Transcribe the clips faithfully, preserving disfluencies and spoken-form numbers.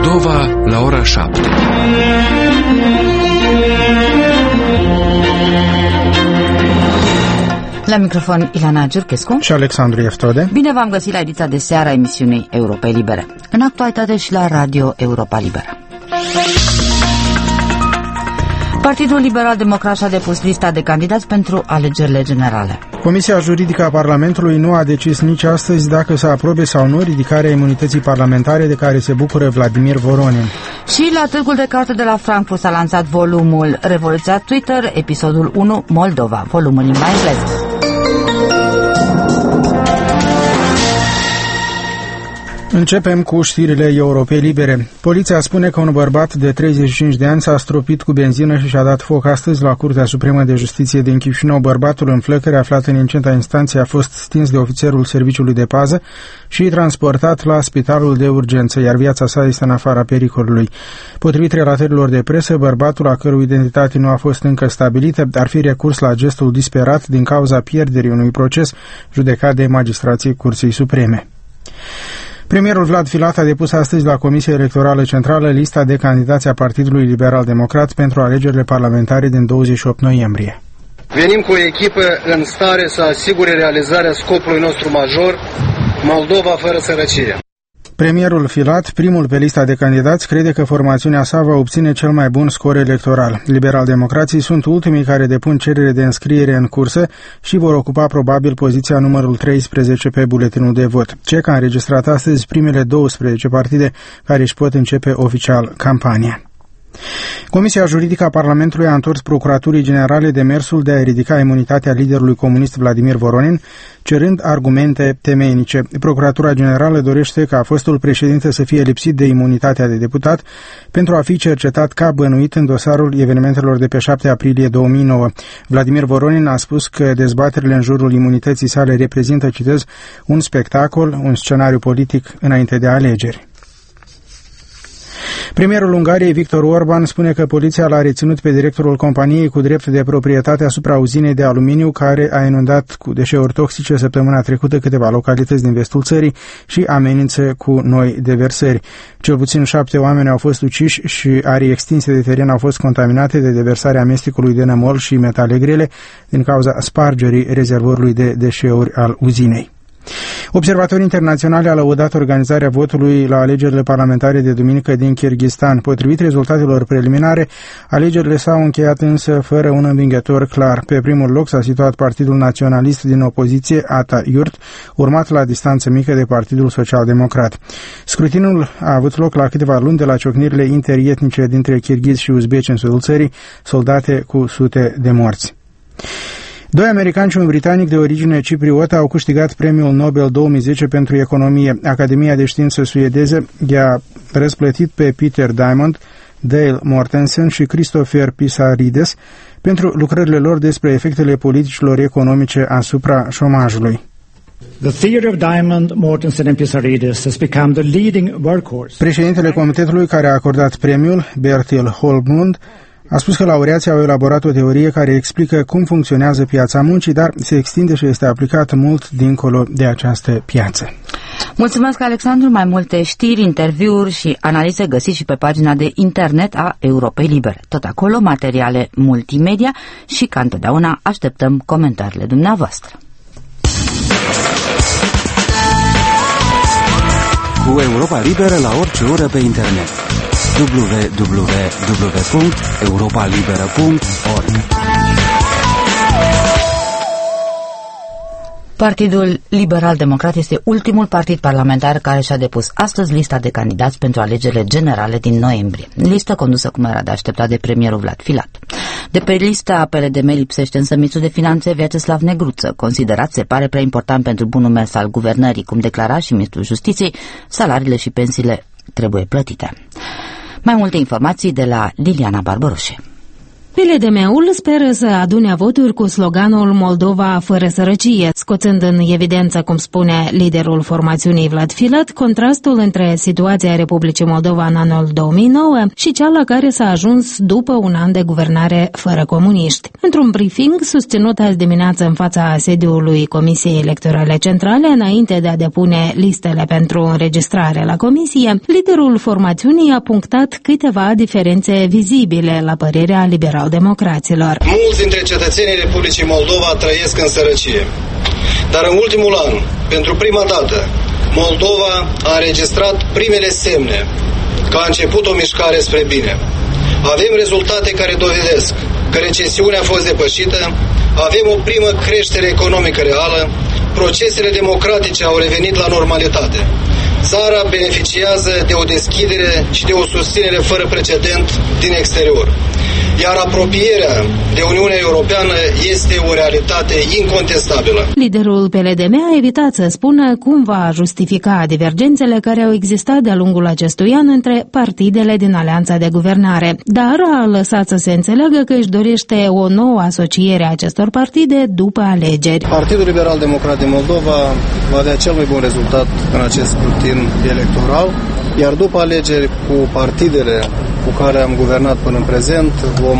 Moldova la ora șapte. La microfon Ilana Giurchescu și Alexandru Eftode. Bine v-am găsit la ediția de seară a emisiunii Europei Libere. În actualitate și la Radio Europa Liberă. Partidul Liberal Democrat a depus lista de candidați pentru alegerile generale. Comisia Juridică a Parlamentului nu a decis nici astăzi dacă să aprobe sau nu ridicarea imunității parlamentare de care se bucură Vladimir Voronin. Și la Târgul de Carte de la Frankfurt s-a lansat volumul Revoluția Twitter, episodul unu, Moldova, volumul în limba engleză. Începem cu știrile Europei Libere. Poliția spune că un bărbat de treizeci și cinci de ani s-a stropit cu benzină și și-a dat foc astăzi la Curtea Supremă de Justiție din Chișinău. Bărbatul în flăcări, aflat în incenta instanței, a fost stins de ofițerul serviciului de pază și transportat la spitalul de urgență, iar viața sa este în afara pericolului. Potrivit relatărilor de presă, bărbatul, a cărui identitate nu a fost încă stabilită, ar fi recurs la gestul disperat din cauza pierderii unui proces judecat de magistrații Curții Supreme. Premierul Vlad Filat a depus astăzi la Comisia Electorală Centrală lista de candidați a Partidului Liberal Democrat pentru alegerile parlamentare din douăzeci și opt noiembrie. Venim cu o echipă în stare să asigure realizarea scopului nostru major, Moldova fără sărăcie. Premierul Filat, primul pe lista de candidați, crede că formațiunea sa va obține cel mai bun scor electoral. Liberal-democrații sunt ultimii care depun cerere de înscriere în cursă și vor ocupa probabil poziția numărul treisprezece pe buletinul de vot. C E C a înregistrat astăzi primele douăsprezece partide care își pot începe oficial campania. Comisia Juridică a Parlamentului a întors Procuraturii Generale demersul de a ridica imunitatea liderului comunist Vladimir Voronin, cerând argumente temeinice. Procuratura Generală dorește ca fostul președinte să fie lipsit de imunitatea de deputat pentru a fi cercetat ca bănuit în dosarul evenimentelor de pe șapte aprilie două mii nouă. Vladimir Voronin a spus că dezbaterile în jurul imunității sale reprezintă, citez, un spectacol, un scenariu politic înainte de alegeri. Premierul Ungariei, Viktor Orban, spune că poliția l-a reținut pe directorul companiei cu drept de proprietate asupra uzinei de aluminiu care a inundat cu deșeuri toxice săptămâna trecută câteva localități din vestul țării și amenință cu noi deversări. Cel puțin șapte oameni au fost uciși și arii extinse de teren au fost contaminate de deversarea amestecului de nămol și metale grele din cauza spargerii rezervorului de deșeuri al uzinei. Observatorii internaționali au lăudat organizarea votului la alegerile parlamentare de duminică din Kyrgyzstan. Potrivit rezultatelor preliminare, alegerile s-au încheiat însă fără un învingător clar. Pe primul loc s-a situat Partidul Naționalist din opoziție, Ata Yurt, urmat la distanță mică de Partidul Social-Democrat. Scrutinul a avut loc la câteva luni de la ciocnirile interietnice dintre kirghizi și uzbeci în sudul țării, soldate cu sute de morți. Doi americani și un britanic de origine cipriotă au câștigat premiul Nobel două mii zece pentru economie. Academia de Științe suedeză i-a răsplătit pe Peter Diamond, Dale Mortensen și Christopher Pissarides pentru lucrările lor despre efectele politicilor economice asupra șomajului. The theory of Diamond, Mortensen and Pissarides has become the leading workhorse. Președintele comitetului care a acordat premiul, Bertil Holmlund, a spus că laureații au elaborat o teorie care explică cum funcționează piața muncii, dar se extinde și este aplicată mult dincolo de această piață. Mulțumesc, Alexandru. Mai multe știri, interviuri și analize găsiți și pe pagina de internet a Europei Libere. Tot acolo materiale multimedia și, ca întotdeauna, așteptăm comentariile dumneavoastră. Cu Europa Liberă la orice oră pe internet. w w w punct europa liberă punct org. Partidul Liberal Democrat este ultimul partid parlamentar care și-a depus astăzi lista de candidați pentru alegerile generale din noiembrie. Listă condusă, cum era de așteptat, de premierul Vlad Filat. De pe lista P L D M lipsește însă ministrul de finanțe Vyacheslav Negruță, considerat se pare prea important pentru bunul mers al guvernării, cum declara și ministrul Justiției, salariile și pensiile trebuie plătite. Mai multe informații de la Liliana Barbaroșe. P L D M-ul speră să adune voturi cu sloganul Moldova fără sărăcie, scoțând în evidență, cum spune liderul formațiunii Vlad Filat, contrastul între situația Republicii Moldova în anul două mii nouă și cea la care s-a ajuns după un an de guvernare fără comuniști. Într-un briefing susținut azi dimineață în fața sediului Comisiei Electorale Centrale, înainte de a depune listele pentru înregistrare la comisie, liderul formațiunii a punctat câteva diferențe vizibile la părerea liberal-democraților. Mulți dintre cetățenii Republicii Moldova trăiesc în sărăcie. Dar în ultimul an, pentru prima dată, Moldova a înregistrat primele semne că a început o mișcare spre bine. Avem rezultate care dovedesc că recesiunea a fost depășită, avem o primă creștere economică reală, procesele democratice au revenit la normalitate. Țara beneficiază de o deschidere și de o susținere fără precedent din exterior. Iar apropierea de Uniunea Europeană este o realitate incontestabilă. Liderul P L D M a evitat să spună cum va justifica divergențele care au existat de-a lungul acestui an între partidele din alianța de guvernare, dar a lăsat să se înțeleagă că își dorește o nouă asociere a acestor partide după alegeri. Partidul Liberal Democrat din Moldova va avea cel mai bun rezultat în acest scrutin electoral, iar după alegeri, cu partidele cu care am guvernat până în prezent, vom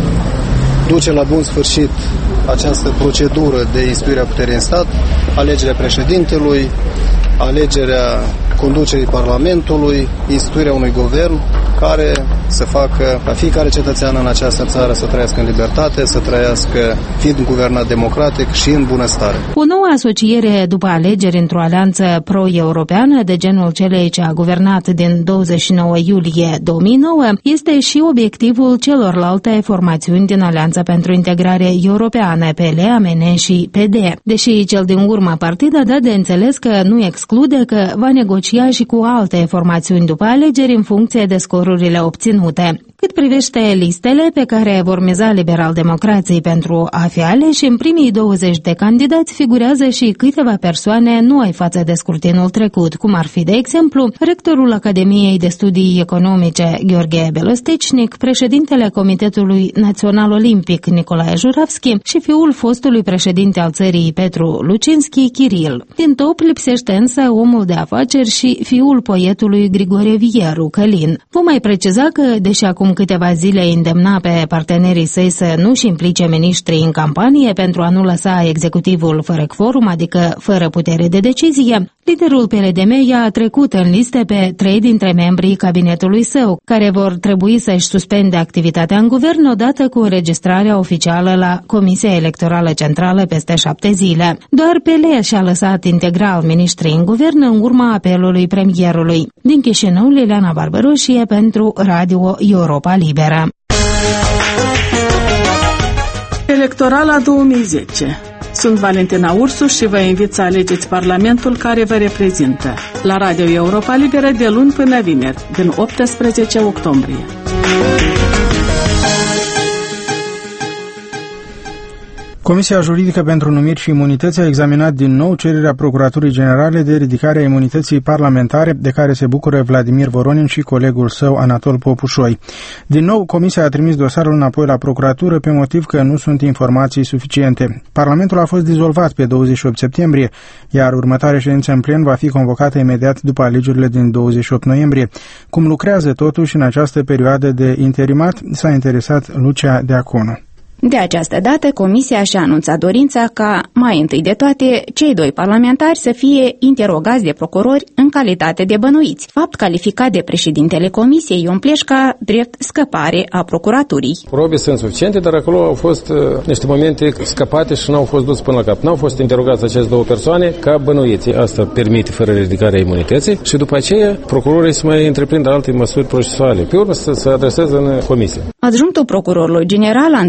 duce la bun sfârșit această procedură de instituire a puterii în stat, alegerea președintelui, alegerea conducerii Parlamentului, instituirea unui guvern care să facă ca fiecare cetățean în această țară să trăiască în libertate, să trăiască fiind guvernat democratic și în bunăstare. O nouă asociere după alegeri într-o alianță pro-europeană de genul celei ce a guvernat din douăzeci și nouă iulie două mii nouă este și obiectivul celorlalte formațiuni din Alianța pentru Integrare Europeană, P L, A M N și P D. Deși cel din urmă partid a dat de înțeles că nu exclude că va negocia și cu alte formațiuni după alegeri în funcție de scorurile obținute. Cât privește listele pe care vor miza liberal-democrații pentru a fi aleși, în primii douăzeci de candidați figurează și câteva persoane noi față de scrutinul trecut, cum ar fi, de exemplu, rectorul Academiei de Studii Economice Gheorghe Belostecnic, președintele Comitetului Național Olimpic Nicolae Juravski și fiul fostului președinte al țării Petru Lucinski, Kiril. Din top lipsește însă omul de afaceri și fiul poetului Grigore Vieru, Călin. Vom mai preciza că, deși acum câteva zile îndemna pe partenerii săi să nu-și implice miniștrii în campanie pentru a nu lăsa executivul fără quorum, adică fără putere de decizie, liderul P L D M i-a trecut în liste pe trei dintre membrii cabinetului său, care vor trebui să-și suspende activitatea în guvern odată cu înregistrarea oficială la Comisia Electorală Centrală peste șapte zile. Doar P L și-a lăsat integral miniștrii în guvern în urma apelului premierului. Din Chișinău, Liliana Barbaroșie pentru Radio Europa Liberă. Electorala două mii zece. Sunt Valentina Ursu și vă invit să alegeți Parlamentul care vă reprezintă. La Radio Europa Liberă de luni până vineri, din optsprezece octombrie. Comisia Juridică pentru Numiri și Imunități a examinat din nou cererea Procuraturii Generale de ridicare a imunității parlamentare de care se bucură Vladimir Voronin și colegul său Anatol Popușoi. Din nou, Comisia a trimis dosarul înapoi la Procuratură pe motiv că nu sunt informații suficiente. Parlamentul a fost dizolvat pe douăzeci și opt septembrie, iar următoarea ședință în plen va fi convocată imediat după alegerile din douăzeci și opt noiembrie. Cum lucrează totuși în această perioadă de interimat, s-a interesat Lucia Deaconu. De această dată, Comisia și-a anunțat dorința ca, mai întâi de toate, cei doi parlamentari să fie interogați de procurori în calitate de bănuiți, fapt calificat de președintele Comisiei Ion Pleșca drept scăpare a procuraturii. Probe sunt suficiente, dar acolo au fost uh, niște momente scăpate și n-au fost dus până la cap. N-au fost interogați aceste două persoane ca bănuiți. Asta permite fără ridicarea imunității și după aceea procurorii să mai întreprindă alte măsuri procesuale. Pe urmă să se adreseze în Comisie. Adjunctul procurorului general Andrei Pânte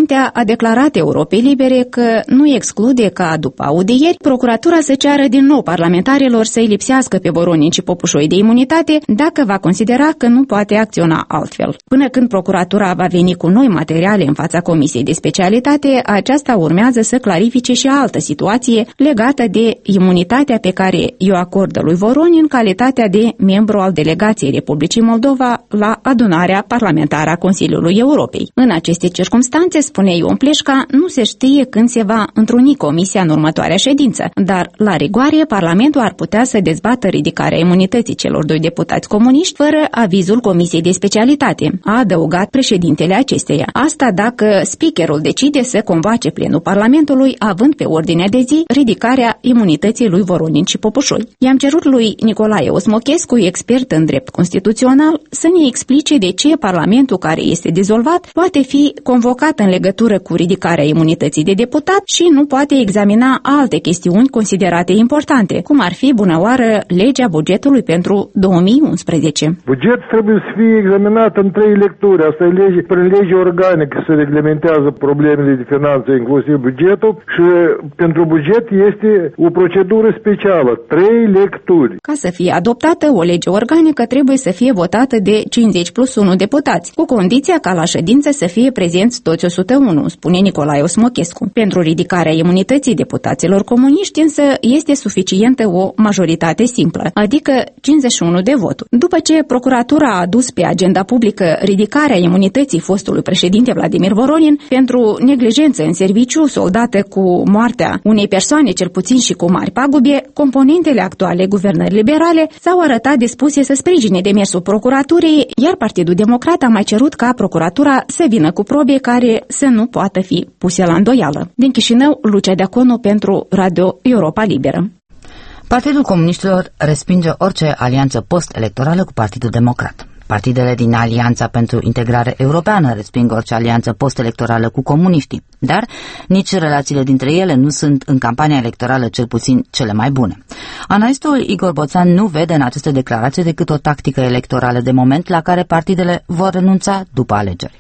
președintea a declarat Europei Libere că nu exclude ca, după audieri, procuratura să ceară din nou parlamentarilor să-i lipsească pe Voronin și Popușoi de imunitate dacă va considera că nu poate acționa altfel. Până când procuratura va veni cu noi materiale în fața Comisiei de Specialitate, aceasta urmează să clarifice și altă situație legată de imunitatea pe care i-o acordă lui Voronin în calitatea de membru al delegației Republicii Moldova la adunarea parlamentară a Consiliului Europei. În aceste circumstanțe, spune Ion Pleșca, nu se știe când se va întruni comisia în următoarea ședință, dar, la rigoare, Parlamentul ar putea să dezbată ridicarea imunității celor doi deputați comuniști fără avizul Comisiei de Specialitate, a adăugat președintele acesteia. Asta dacă speakerul decide să convoace plenul Parlamentului, având pe ordinea de zi ridicarea imunității lui Voronin și Popușoi. I-am cerut lui Nicolae Osmochescu, expert în drept constituțional, să ne explice de ce Parlamentul care este dizolvat poate fi convocat în legătură cu ridicarea imunității de deputat și nu poate examina alte chestiuni considerate importante, cum ar fi bunăoară legea bugetului pentru două mii unsprezece. Buget trebuie să fie examinat în trei lecturi. Asta e lege, prin lege organică se reglementează problemele de finanțe, inclusiv bugetul, și pentru buget este o procedură specială, trei lecturi. Ca să fie adoptată, o lege organică trebuie să fie votată de cincizeci plus unu deputați, cu condiția ca la ședință să fie prezenți toți o sută unu, spune Nicolae Osmochescu. Pentru ridicarea imunității deputaților comuniști însă este suficientă o majoritate simplă, adică cincizeci și unu de voturi. După ce procuratura a adus pe agenda publică ridicarea imunității fostului președinte Vladimir Voronin pentru neglijență în serviciu soldată cu moartea unei persoane cel puțin și cu mari pagube, componentele actuale guvernări liberale s-au arătat dispuse să sprijine demersul procuraturii, iar Partidul Democrat a mai cerut ca procuratura să vină cu probe care să nu poată fi puse la îndoială. Din Chișinău, Lucia Deaconu pentru Radio Europa Liberă. Partidul Comuniștilor respinge orice alianță post-electorală cu Partidul Democrat. Partidele din Alianța pentru Integrare Europeană resping orice alianță post-electorală cu comuniștii, dar nici relațiile dintre ele nu sunt în campania electorală cel puțin cele mai bune. Analistul Igor Boțan nu vede în aceste declarații decât o tactică electorală de moment la care partidele vor renunța după alegeri.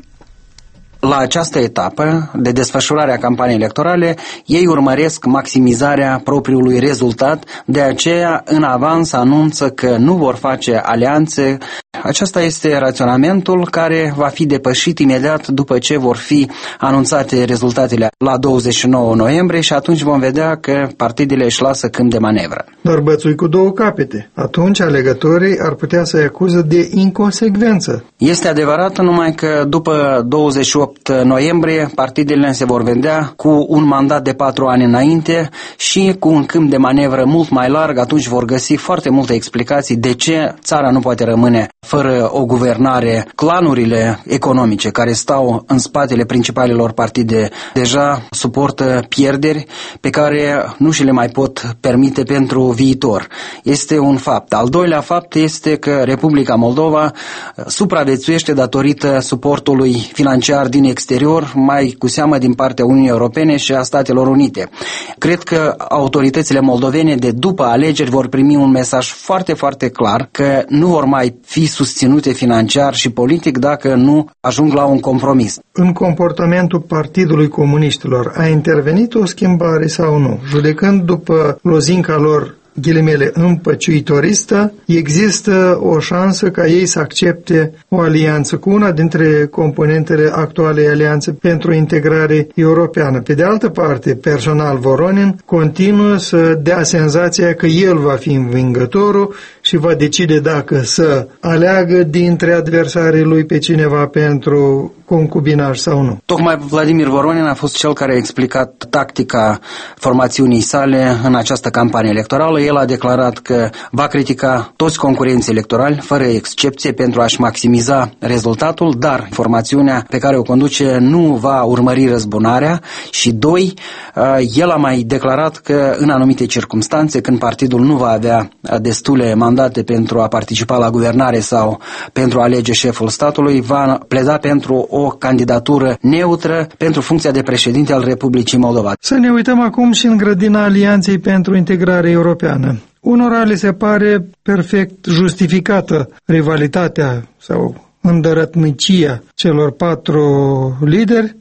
La această etapă de desfășurare a campaniei electorale, ei urmăresc maximizarea propriului rezultat, de aceea în avans anunță că nu vor face alianțe. Acesta este raționamentul care va fi depășit imediat după ce vor fi anunțate rezultatele la douăzeci și nouă noiembrie și atunci vom vedea că partidele își lasă câmp de manevră. Dar bățui cu două capete. Atunci alegătorii ar putea să-i acuză de inconsecvență. Este adevărat, numai că după douăzeci și opt noiembrie partidele se vor vedea cu un mandat de patru ani înainte și cu un câmp de manevră mult mai larg. Atunci vor găsi foarte multe explicații de ce țara nu poate rămâne fără o guvernare. Clanurile economice care stau în spatele principalelor partide deja suportă pierderi pe care nu și le mai pot permite pentru viitor. Este un fapt. Al doilea fapt este că Republica Moldova supraviețuiește datorită suportului financiar din exterior, mai cu seamă din partea Uniunii Europene și a Statelor Unite. Cred că autoritățile moldovene de după alegeri vor primi un mesaj foarte, foarte clar că nu vor mai fi susținute financiar și politic dacă nu ajung la un compromis. În comportamentul Partidului Comuniștilor a intervenit o schimbare sau nu? Judecând după lozinca lor ghilimele împăciuitoristă, există o șansă ca ei să accepte o alianță cu una dintre componentele actualei alianțe pentru integrare europeană. Pe de altă parte, personal Voronin continuă să dea senzația că el va fi învingătorul și va decide dacă să aleagă dintre adversarii lui pe cineva pentru concubinaj sau nu. Tocmai Vladimir Voronin a fost cel care a explicat tactica formațiunii sale în această campanie electorală. El a declarat că va critica toți concurenții electorali, fără excepție, pentru a-și maximiza rezultatul, dar formațiunea pe care o conduce nu va urmări răzbunarea și, doi, el a mai declarat că în anumite circumstanțe, când partidul nu va avea destule mandate pentru a participa la guvernare sau pentru a alege șeful statului, va pleda pentru o candidatură neutră pentru funcția de președinte al Republicii Moldova. Să ne uităm acum și în grădina Alianței pentru Integrare Europeană. Unora le se pare perfect justificată rivalitatea sau îndărătnicia celor patru lideri,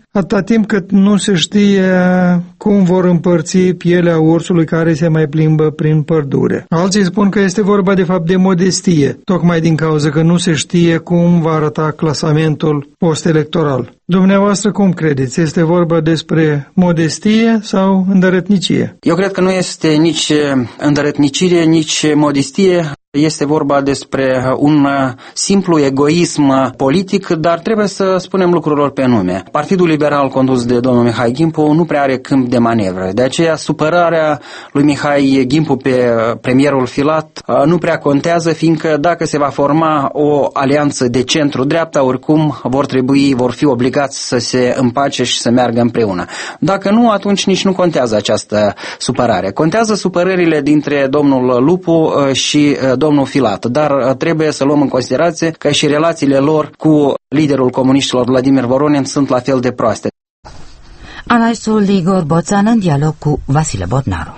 atâta timp cât nu se știe cum vor împărți pielea ursului care se mai plimbă prin pădure. Alții spun că este vorba de fapt de modestie, tocmai din cauza că nu se știe cum va arăta clasamentul post-electoral. Dumneavoastră cum credeți? Este vorba despre modestie sau îndărătnicie? Eu cred că nu este nici îndărătnicire, nici modestie. Este vorba despre un simplu egoism politic, dar trebuie să spunem lucrurilor pe nume. Partidul Liberal condus de domnul Mihai Gimpu nu prea are câmp de manevră. De aceea supărarea lui Mihai Gimpu pe premierul Filat nu prea contează, fiindcă dacă se va forma o alianță de centru-dreapta, oricum vor trebui, vor fi obligați să se împace și să meargă împreună. Dacă nu, atunci nici nu contează această supărare. Contează supărările dintre domnul Lupu și domnul Filat, dar trebuie să luăm în considerație că și relațiile lor cu liderul comuniștilor Vladimir Voronin sunt la fel de proaste. Analisul Igor Boțan în dialog cu Vasile Bodnaru.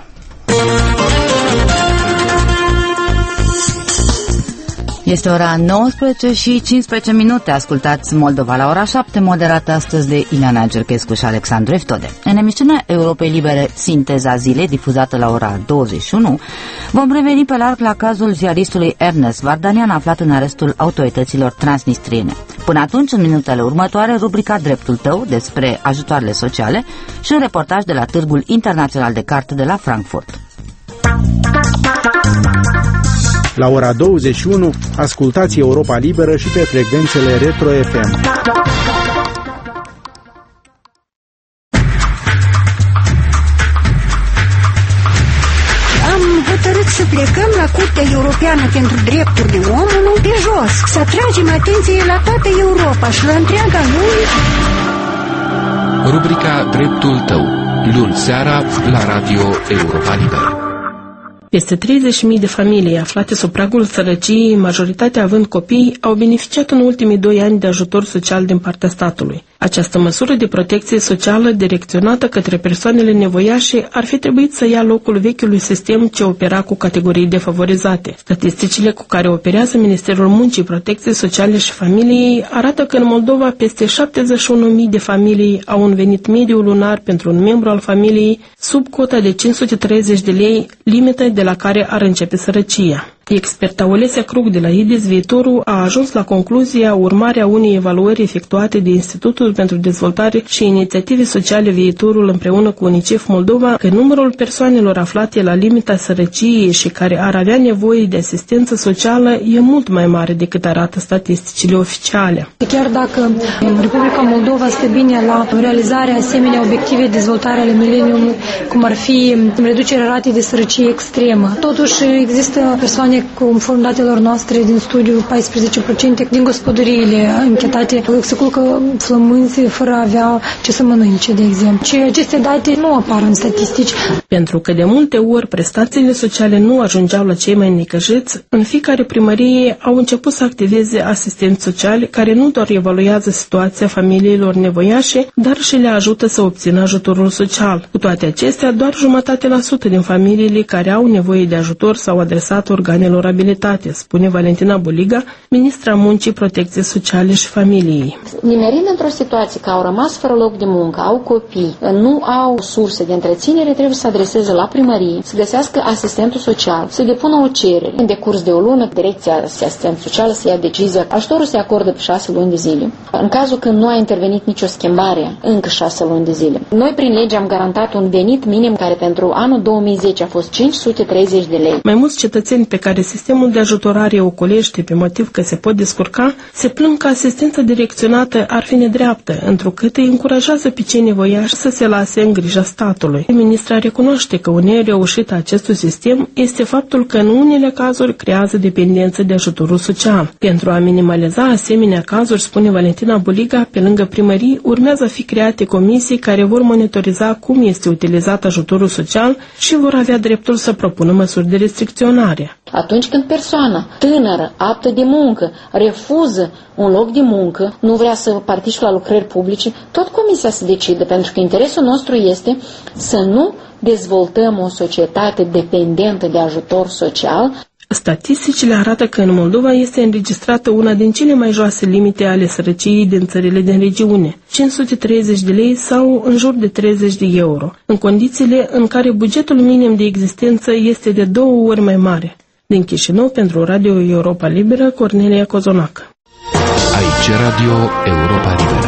Este ora nouăsprezece și cincisprezece minute. Ascultați Moldova la ora șapte, moderată astăzi de Ileana Gerchescu și Alexandru Eftode. În emisiunea Europei Libere, Sinteza Zilei, difuzată la ora douăzeci și unu, vom reveni pe larg la cazul ziaristului Ernest Vardanian, aflat în arestul autorităților transnistriene. Până atunci, în minutele următoare, rubrica Dreptul tău, despre ajutoarele sociale și un reportaj de la Târgul Internațional de Carte de la Frankfurt. La ora douăzeci și unu, ascultați Europa Liberă și pe frecvențele Retro F M. Am hotărât să plecăm la Curtea Europeană pentru Drepturile Omului pe jos, să atragem atenție la toată Europa și la întreaga lume. Rubrica Dreptul tău, luni seara la Radio Europa Liberă. Peste treizeci de mii de familii aflate sub pragul sărăciei, majoritatea având copii, au beneficiat în ultimii doi ani de ajutor social din partea statului. Această măsură de protecție socială direcționată către persoanele nevoiașe ar fi trebuit să ia locul vechiului sistem ce opera cu categorii defavorizate. Statisticile cu care operează Ministerul Muncii, Protecției Sociale și Familiei arată că în Moldova peste șaptezeci și unu de mii de familii au un venit mediu lunar pentru un membru al familiei sub cota de cinci sute treizeci de lei, limită de la care ar începe sărăcia. Experta Olesia Krug de la I D E S Viitorul a ajuns la concluzia, urmarea unei evaluări efectuate de Institutul pentru Dezvoltare și Inițiative Sociale Viitorul împreună cu UNICEF Moldova, că numărul persoanelor aflate la limita sărăciei și care ar avea nevoie de asistență socială e mult mai mare decât arată statisticile oficiale. Chiar dacă Republica Moldova stă bine la realizarea asemenea obiective de dezvoltare ale mileniului, cum ar fi reducerea ratei de sărăcie extremă, totuși există persoane, conform datelor noastre din studiu, paisprezece la sută din gospodăriile închetate se culcă flămânzi fără a avea ce să mănânce, de exemplu. Și aceste date nu apar în statistici. Pentru că de multe ori prestațiile sociale nu ajungeau la cei mai necăjiți, în fiecare primărie au început să activeze asistenți sociali care nu doar evaluează situația familiilor nevoiașe, dar și le ajută să obțină ajutorul social. Cu toate acestea, doar jumătate la sută din familiile care au nevoie de ajutor s-au adresat organelor abilitate, spune Valentina Buliga, ministra Muncii, Protecției Sociale și Familiei. Nimerind într-o situație că au rămas fără loc de muncă, au copii, nu au surse de întreținere, trebuie să adreseze la primărie, să găsească asistentul social, să depună o cerere. În decurs de o lună, direcția asistență socială să ia decizia. Ajutorul se acordă pe șase luni de zile. În cazul când nu a intervenit nicio schimbare, încă șase luni de zile. Noi, prin lege, am garantat un venit minim care pentru anul două mii zece a fost cinci sute treizeci de lei. Mai mulți cetățeni pe care sistemul de ajutorare ocolește pe motiv că se pot descurca, se plâng că asistența direcționată ar fi nedreaptă, întrucât îi încurajează pe cei nevoiași să se lase în grija statului. Ministra recunoaște că o nereușită a acestui sistem este faptul că în unele cazuri creează dependență de ajutorul social. Pentru a minimaliza asemenea cazuri, spune Valentina Buliga, pe lângă primării urmează a fi create comisii care vor monitoriza cum este utilizat ajutorul social și vor avea dreptul să propună măsuri de restricționare. Atunci când persoana tânără, aptă de muncă, refuză un loc de muncă, nu vrea să participe la lucrări publice, tot comisia se decide, pentru că interesul nostru este să nu dezvoltăm o societate dependentă de ajutor social. Statisticile arată că în Moldova este înregistrată una din cele mai joase limite ale sărăciei din țările din regiune, cinci sute treizeci de lei sau în jur de treizeci de euro, în condițiile în care bugetul minim de existență este de două ori mai mare. Din Chișinău, pentru Radio Europa Liberă, Cornelia Cozonac. Aici Radio Europa Liberă.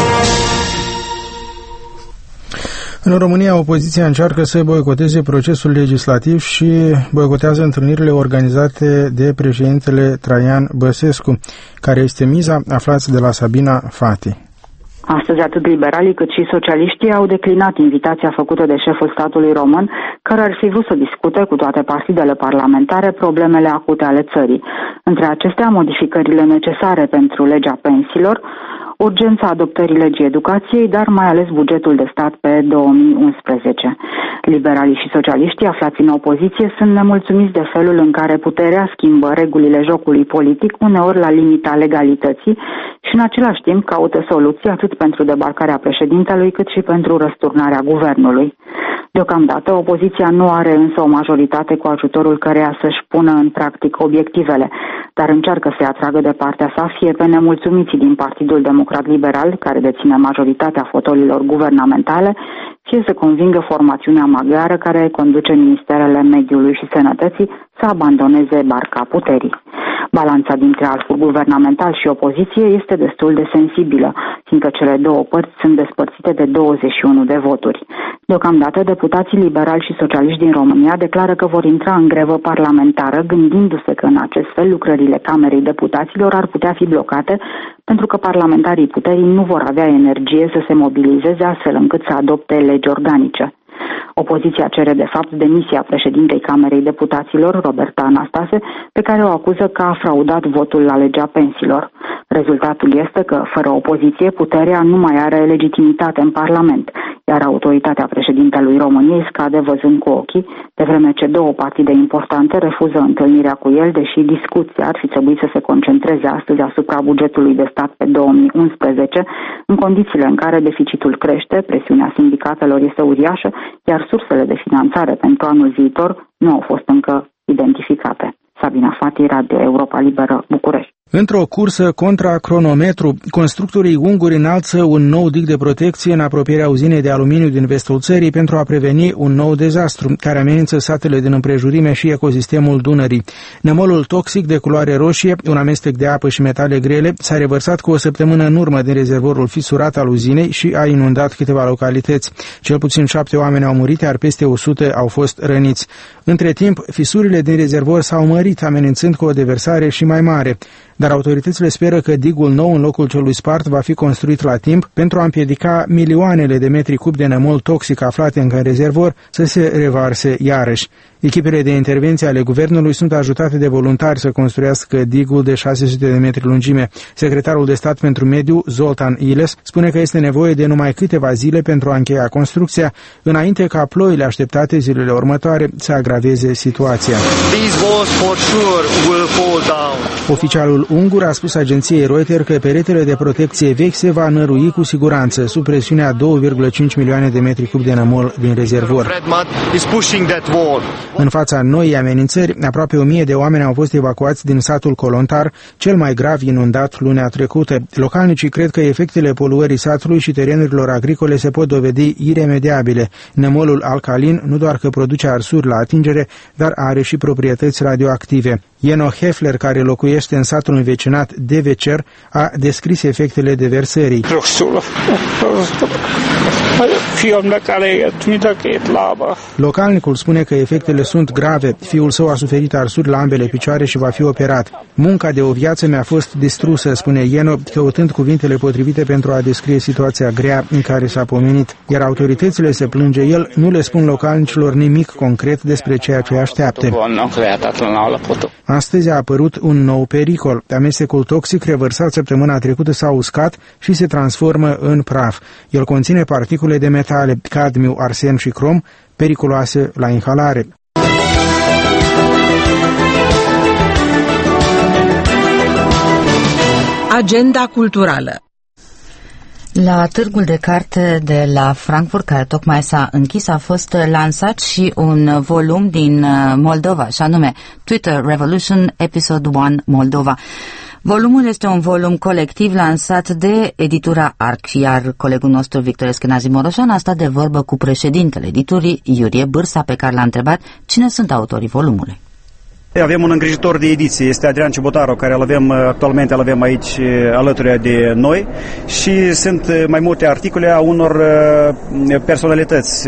În România, opoziția încearcă să boicoteze procesul legislativ și boicotează întâlnirile organizate de președintele Traian Băsescu. Care este miza? Aflați de la Sabina Fati. Astăzi, atât liberalii cât și socialiștii au declinat invitația făcută de șeful statului român, care ar fi vrut să discute cu toate partidele parlamentare problemele acute ale țării. Între acestea, modificările necesare pentru legea pensiilor, urgența adoptării legii educației, dar mai ales bugetul de stat pe două mii unsprezece. Liberalii și socialiștii aflați în opoziție sunt nemulțumiți de felul în care puterea schimbă regulile jocului politic, uneori la limita legalității, și în același timp caută soluții atât pentru debarcarea președintelui cât și pentru răsturnarea guvernului. Deocamdată, opoziția nu are însă o majoritate cu ajutorul căreia să-și pună în practică obiectivele, dar încearcă să-i atragă de partea sa fie pe nemulțumiții din Partidul Democrat Liberal, care deține majoritatea fotolilor guvernamentale, fie să convingă formațiunea maghiară care conduce ministerele mediului și sănătății să abandoneze barca puterii. Balanța dintre arcul guvernamental și opoziție este destul de sensibilă, fiindcă cele două părți sunt despărțite de douăzeci și unu de voturi. Deocamdată, deputații liberali și socialiști din România declară că vor intra în grevă parlamentară, gândindu-se că în acest fel lucrările Camerei Deputaților ar putea fi blocate, pentru că parlamentarii puterii nu vor avea energie să se mobilizeze astfel încât să adopte legi organice. Opoziția cere de fapt demisia președintei Camerei Deputaților, Roberta Anastase, pe care o acuză că a fraudat votul la legea pensiilor. Rezultatul este că, fără opoziție, puterea nu mai are legitimitate în Parlament, iar autoritatea președintelui României scade văzând cu ochii, de vreme ce două partide importante refuză întâlnirea cu el, deși discuția ar fi trebuit să se concentreze astăzi asupra bugetului de stat pe două mii unsprezece, în condițiile în care deficitul crește, presiunea sindicatelor este uriașă, iar sursele de finanțare pentru anul viitor nu au fost încă identificate. Sabina Fati, Radio Europa Liberă, București. Într-o cursă contra cronometru, constructorii unguri înalță un nou dig de protecție în apropierea uzinei de aluminiu din vestul țării pentru a preveni un nou dezastru care amenință satele din împrejurime și ecosistemul Dunării. Nămolul toxic de culoare roșie, un amestec de apă și metale grele, s-a revărsat cu o săptămână în urmă din rezervorul fisurat al uzinei și a inundat câteva localități. Cel puțin șapte oameni au murit, iar peste o sută au fost răniți. Între timp, fisurile din rezervor s-au mărit, amenințând cu o deversare și mai mare. Dar autoritățile speră că digul nou în locul celui spart va fi construit la timp pentru a împiedica milioanele de metri cub de nămol toxic aflate încă în rezervor să se revarse iarăși. Echipele de intervenție ale guvernului sunt ajutate de voluntari să construiască digul de șase sute de metri lungime. Secretarul de stat pentru mediu, Zoltan Iles, spune că este nevoie de numai câteva zile pentru a încheia construcția, înainte ca ploile așteptate zilele următoare să agraveze situația. Oficialul ungur a spus agenției Reuters că peretele de protecție vechi se va nărui cu siguranță sub presiunea a două virgulă cinci milioane de metri cub de nămol din rezervor. În fața noii amenințări, aproape o mie de oameni au fost evacuați din satul Colontar, cel mai grav inundat lunea trecută. Localnicii cred că efectele poluării satului și terenurilor agricole se pot dovedi iremediabile. Nămolul alcalin nu doar că produce arsuri la atingere, dar are și proprietăți radioactive. Jeno Hefler, care locuiește în satul învecinat Devecer, a descris efectele deversării. Localnicul spune că efectele sunt grave. Fiul său a suferit arsuri la ambele picioare și va fi operat. Munca de o viață mi-a fost distrusă, spune Jeno, căutând cuvintele potrivite pentru a descrie situația grea în care s-a pomenit. Iar autoritățile, se plânge el, nu le spun localnicilor nimic concret despre ceea ce așteaptă. Astăzi a apărut un nou pericol. Amestecul toxic revărsat săptămâna trecută s-a uscat și se transformă în praf. El conține particule de metale, cadmiu, arsen și crom, periculoase la inhalare. Agenda culturală. La târgul de carte de la Frankfurt, care tocmai s-a închis, a fost lansat și un volum din Moldova, și anume Twitter Revolution Episode unu Moldova. Volumul este un volum colectiv lansat de editura Arc, iar colegul nostru Victor Eschenazi Moroșan a stat de vorbă cu președintele editurii, Iurie Bârsa, pe care l-a întrebat cine sunt autorii volumului. Avem un îngrijitor de ediție, este Adrian Cibotaru, care îl avem actualmente, îl avem aici alături de noi, și sunt mai multe articole a unor personalități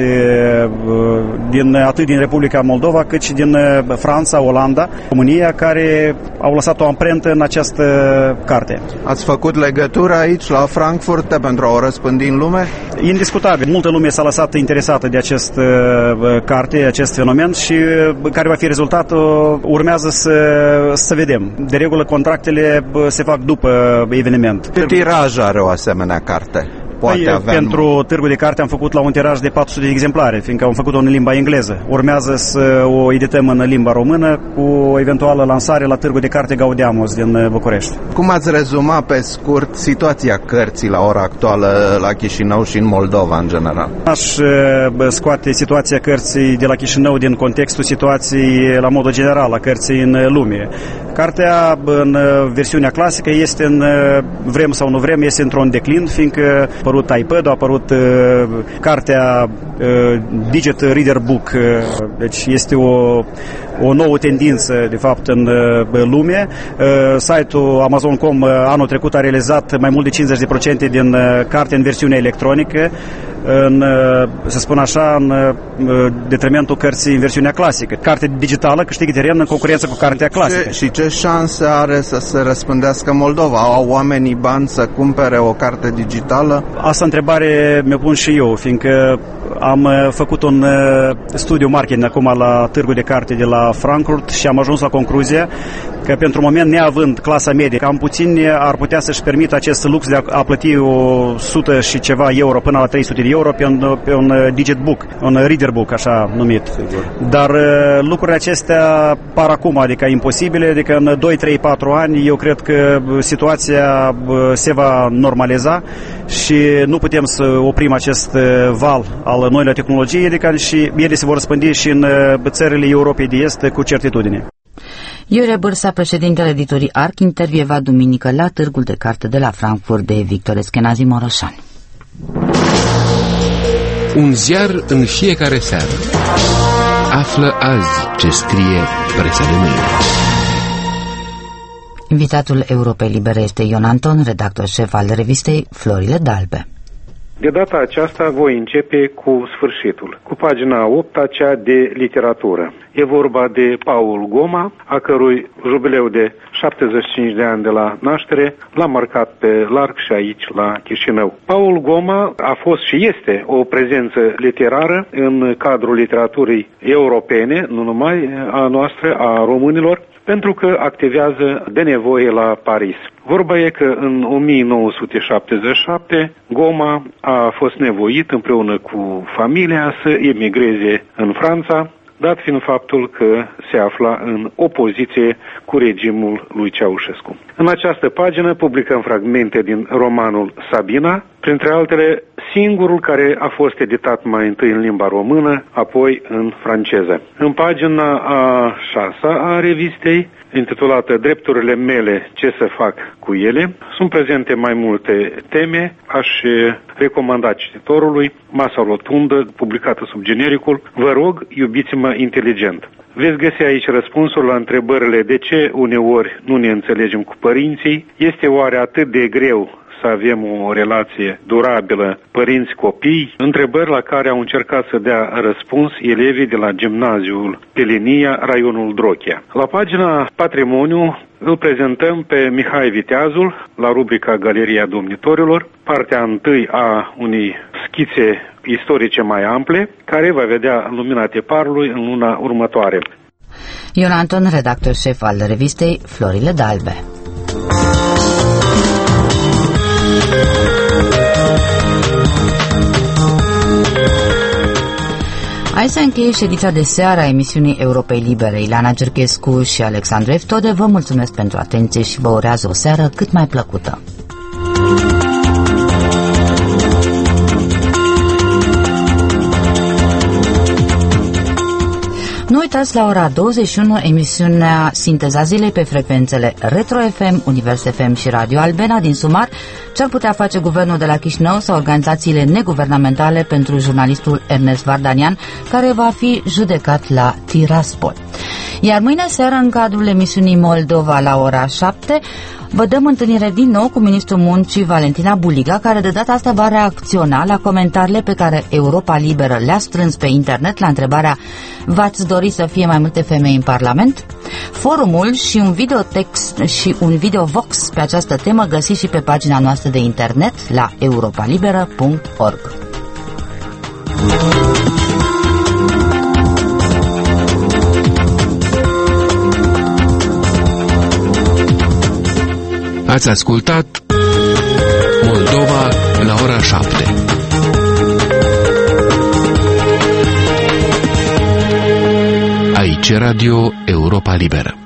din, atât din Republica Moldova cât și din Franța, Olanda, România, care au lăsat o amprentă în această carte. Ați făcut legătura aici la Frankfurt pentru a o răspândi în lume? Indiscutabil. Multă lume s-a lăsat interesată de acest carte, acest fenomen, și care va fi rezultatul urmează să, să vedem. De regulă, contractele se fac după eveniment. Ce tiraj are o asemenea carte? Păi, pentru târgul de carte am făcut la un tiraj de patru sute de exemplare, fiindcă am făcut-o în limba engleză. Urmează să o edităm în limba română, cu o eventuală lansare la târgul de carte Gaudeamus din București. Cum ați rezuma pe scurt situația cărții la ora actuală la Chișinău și în Moldova în general? Aș scoate situația cărții de la Chișinău din contextul situației la modul general a cărții în lume. Cartea, în versiunea clasică, este în vrem sau nu vrem, este într-un declin, fiindcă a apărut iPad, a apărut uh, cartea uh, Digit Reader Book, uh, deci este o, o nouă tendință, de fapt, în uh, lume. Uh, site-ul Amazon punct com uh, anul trecut a realizat mai mult de cincizeci la sută din uh, carte în versiune electronică, în, să spun așa, în detrimentul cărții în versiunea clasică. Cartea digitală câștigă teren în concurență cu cartea clasică. Și ce șanse are să se răspândească Moldova? Au oamenii bani să cumpere o carte digitală? Asta întrebare mi-o pun și eu, fiindcă am făcut un studiu marketing acum la târgul de carte de la Frankfurt și am ajuns la concluzia că pentru moment, neavând clasa medie, cam puțini ar putea să-și permită acest lux de a, a plăti o sută și ceva euro până la trei sute de euro pe un, pe un digit book, un reader book, așa numit. Sigur. Dar lucrurile acestea par acum, adică imposibile, adică în doi, trei, patru ani eu cred că situația se va normaliza și nu putem să oprim acest val al noilor tehnologii, adică și ele se vor răspândi și în țările Europei de Est cu certitudine. Iurie Bârsa, președintele editurii Arc, intervieva duminică la târgul de carte de la Frankfurt de Victor Eschenazi Moroșan. Un ziar în fiecare seară. Află azi ce scrie presa de mâine. Invitatul Europei Libere este Ion Anton, redactor șef al revistei Florile d'Albe. De data aceasta voi începe cu sfârșitul, cu pagina opt, cea de literatură. E vorba de Paul Goma, a cărui jubileu de șaptezeci și cinci de ani de la naștere l-a marcat pe larg și aici la Chișinău. Paul Goma a fost și este o prezență literară în cadrul literaturii europene, nu numai a noastră, a românilor, pentru că activează de nevoie la Paris. Vorba e că în o mie nouă sute șaptezeci și șapte Goma a fost nevoit împreună cu familia să emigreze în Franța, dat fiind faptul că se afla în opoziție cu regimul lui Ceaușescu. În această pagină publicăm fragmente din romanul Sabina, printre altele singurul care a fost editat mai întâi în limba română, apoi în franceză. În pagina a șasea a revistei, intitulată Drepturile mele, ce să fac cu ele, sunt prezente mai multe teme. Aș recomanda cititorului Masa rotundă, publicată sub genericul Vă rog, iubiți-mă inteligent. Veți găsi aici răspunsuri la întrebările de ce uneori nu ne înțelegem cu părinții, este oare atât de greu să avem o relație durabilă părinți-copii, întrebări la care au încercat să dea răspuns elevii de la gimnaziul Pelinia, raionul Drochia. La pagina Patrimoniu îl prezentăm pe Mihai Viteazul la rubrica Galeria Domnitorilor, partea întâi a unei schițe istorice mai ample, care va vedea lumina tiparului în luna următoare. Ion Anton, redactor șef al revistei Florile d'Albe. Aici se încheie ședința de seară a emisiunii Europei Libere. Ileana Gerchescu și Alexandru Eftode vă mulțumesc pentru atenție și vă urează o seară cât mai plăcută. uitați la ora douăzeci și unu emisiunea Sinteza zilei pe frecvențele Retro F M, Univers F M și Radio Albena. Din sumar, ce ar putea face guvernul de la Chișinău sau organizațiile neguvernamentale pentru jurnalistul Ernest Vardanian, care va fi judecat la Tiraspol. Iar mâine seară, în cadrul emisiunii Moldova la ora șapte, vă dăm întâlnire din nou cu ministrul muncii Valentina Buliga, care de data asta va reacționa la comentariile pe care Europa Liberă le-a strâns pe internet la întrebarea: v-ați dori să fie mai multe femei în Parlament? Forumul și un videotext și un videovox pe această temă găsiți și pe pagina noastră de internet la europa liberă punct org. Ați ascultat Moldova la ora șapte. Aici Radio Europa Liberă.